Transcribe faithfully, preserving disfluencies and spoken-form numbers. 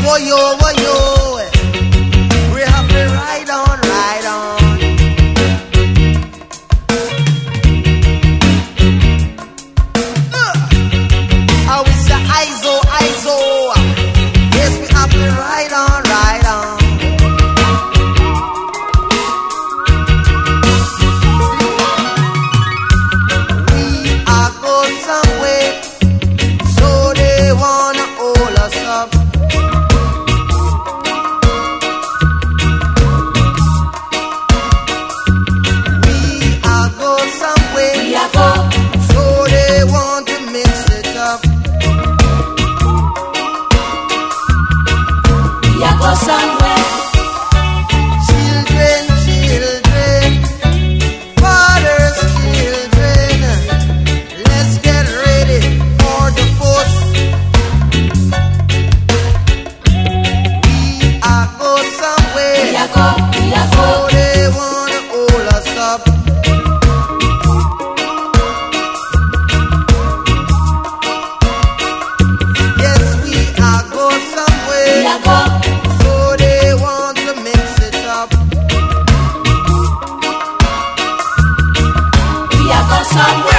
Whoa, yo, whoa, yo. We have to ride on, ride on. Uh, I wish the I S O, I S O. Yes, we have to ride on, ride on. We are going somewhere, so they wanna hold us up. So they want to mix it up. We are go somewhere. Children, children, fathers, children, let's get ready for the push. We are go somewhere. We are go, we are go. So they wanna hold us up. So they want to mix it up. We are go somewhere.